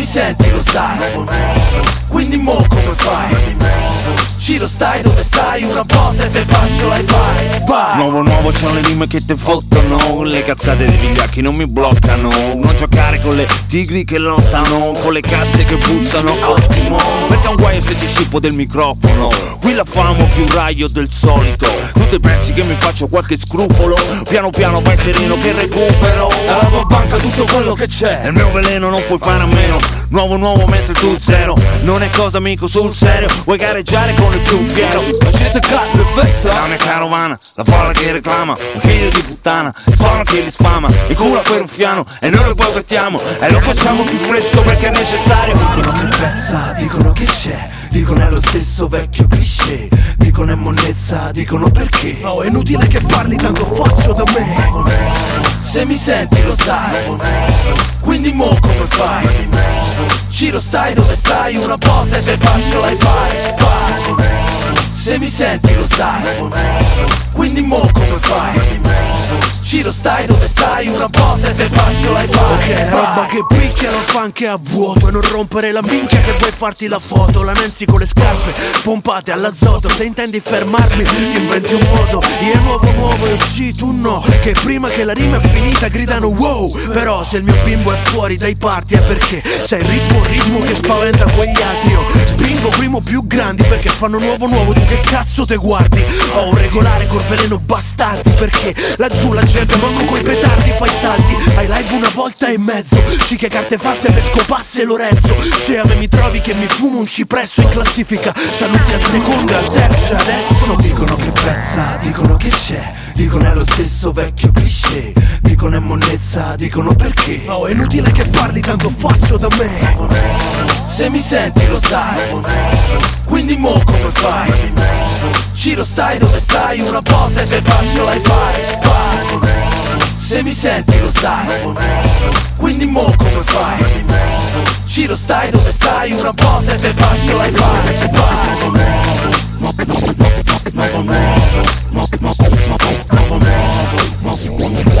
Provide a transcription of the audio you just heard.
senti lo sai, quindi mo come fai? Giro stai dove stai, una botta e te faccio l'hi-fi. Vai! Nuovo c'ho le rime che te fottono, le cazzate dei vigliacchi non mi bloccano. Non giocare con le tigri che lottano, con le casse che bussano, ottimo. Perché un guaio se ti cippo del microfono, qui la famo più raio del solito. Tu te pensi che mi faccio qualche scrupolo? Piano piano vai sereno che recupero. Alla tua banca tutto quello che c'è, il mio veleno non puoi fare a meno. Nuovo mentre tu zero. Non è cosa amico sul serio, vuoi gareggiare con il più fiero. La gente cade fessa, la mia carovana, la folla che reclama, un figlio di puttana, il suono che li sfama, il culo per un fiano, e noi lo boicotiamo, e lo facciamo più fresco perché è necessario. Dicono che pezza, dicono che c'è, dicono è lo stesso vecchio cliché, dicono è monnezza, dicono perché. Oh, è inutile che parli, tanto faccio da me. Se mi senti lo sai, quindi mo come fai? Giro stai dove stai, una botta e te faccio l'hi-fi. Vai! Se mi senti lo sai, quindi mo come fai? Giro stai dove stai, una botta e te faccio l'hi-fi. Ok, roba che picchia non fa anche a vuoto, e non rompere la minchia che vuoi farti la foto. La Nancy con le scarpe pompate all'azoto, se intendi fermarmi ti inventi un modo. Io è nuovo e sì tu no, che prima che la rima è finita gridano wow. Però se il mio bimbo è fuori dai party è perché sei il ritmo che spaventa quegli altri. Io spingo primo più grandi perché fanno nuovo, tu che cazzo te guardi? Ho un regolare col veleno bastardi, perché laggiù la gente manco coi petardi fai salti. Hai live una volta e mezzo, cicche carte false per scopasse Lorenzo. Se a me mi trovi che mi fumo un cipresso in classifica, saluti al secondo e al terzo. Adesso dicono che pezza, dicono che c'è, dicono è lo stesso vecchio cliché, dicono è monnezza, dicono perché. Oh, è inutile che parli, tanto faccio da me. Se mi senti lo sai, quindi mo come fai? Giro stai dove stai, una botta e te faccio l'hi-fi. Vai! Se mi senti lo sai, quindi mo come fai? Giro stai dove stai, una botta e te faccio l'hi-fi. Vai!